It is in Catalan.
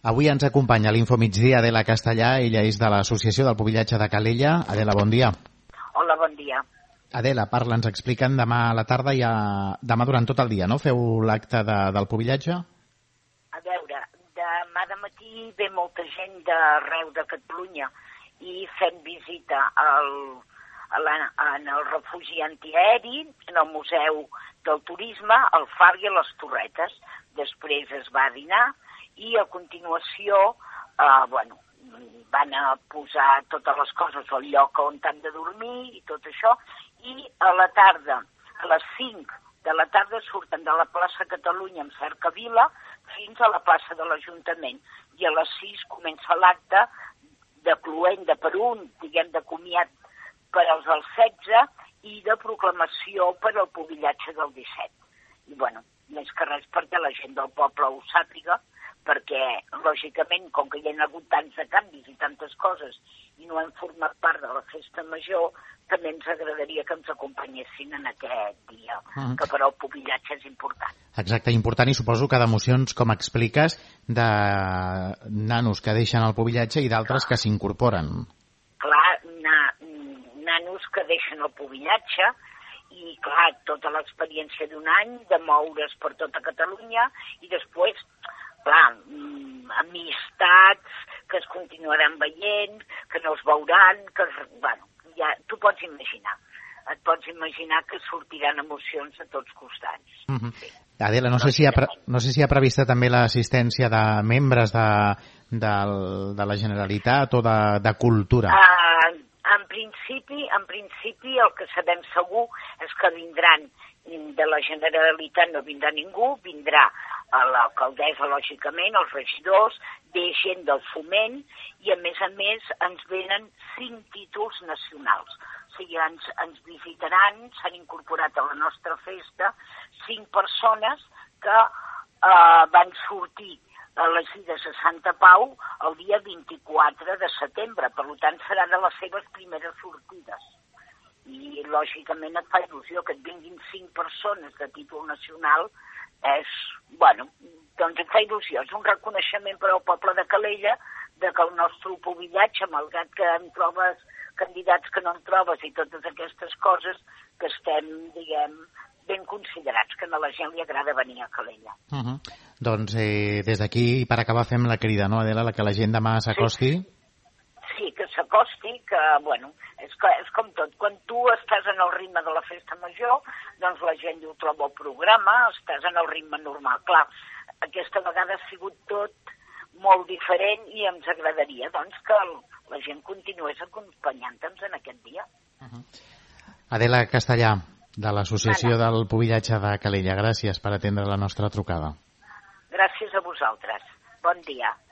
Avui ens acompanya a l'Infomigdia Adela Castellà, ella és de l'Associació del Pubillatge de Calella. Adela, bon dia. Hola, bon dia. Adela, ens expliquen demà a la tarda i demà durant tot el dia, no? Feu l'acte del pubillatge? A veure, demà de matí ve molta gent d'arreu de Catalunya i fem visita en el refugi antiaeri, en el Museu del Turisme, al Far i a les Torretes. Després es va dinar i a continuació, van a posar totes les coses al lloc on han de dormir i tot això, i a la tarda, a les 5 de la tarda, surten de la plaça Catalunya amb Cercavila fins a la plaça de l'Ajuntament, i a les 6 comença l'acte de cloenda per un, diguem, de comiat per als del 16 i de proclamació per al pubillatge del 17. I, més que res perquè la gent del poble ho sàpiga, perquè, lògicament, com que hi ha hagut tants de canvis i tantes coses i no hem format part de la festa major, també ens agradaria que ens acompanyessin en aquest dia, que per al pubillatge és important. Exacte, important, i suposo que d'emocions, com expliques, de nanos que deixen el pubillatge i d'altres que s'incorporen. Clar, nanos que deixen el pubillatge i, clar, tota l'experiència d'un any de moure's per tota Catalunya i després, clar, amistats que es continuaran veient, que no es veuran, que, ja t'ho pots imaginar. Et pots imaginar que sortiran emocions a tots costats. Sí. Adela, no sé si hi ha prevista també l'assistència de membres de la Generalitat o de Cultura. En principi el que sabem segur és que vindran de la Generalitat, no vindrà ningú, vindrà a l'alcaldessa, lògicament, els regidors, ve gent del foment i, a més, ens venen 5 títols nacionals. O sigui, ens visitaran, s'han incorporat a la nostra festa 5 persones que van sortir elegides a Santa Pau el dia 24 de setembre. Per tant, serà de les seves primeres sortides. I, lògicament, et fa il·lusió que et vinguin 5 persones de títol nacional. Doncs et fa il·lusió. És un reconeixement per al poble de Calella de que el nostre pubillatge, malgrat que en trobes candidats que no en trobes i totes aquestes coses, que estem, diguem, ben considerats, que a la gent li agrada venir a Calella. Doncs des d'aquí, per acabar, fem la crida, no, Adela, que la gent demà s'acosti? Sí, que s'acosti, que, és com tot. Quan tu estàs en el ritme de la festa major, doncs la gent ho troba al programa, estàs en el ritme normal. Clar, aquesta vegada ha sigut tot molt diferent i ens agradaria, doncs, que la gent continués acompanyant-nos en aquest dia. Adela Castellà, de l'Associació del Pubillatge de Calella, gràcies per atendre la nostra trucada. Gràcies a vosaltres. Bon dia.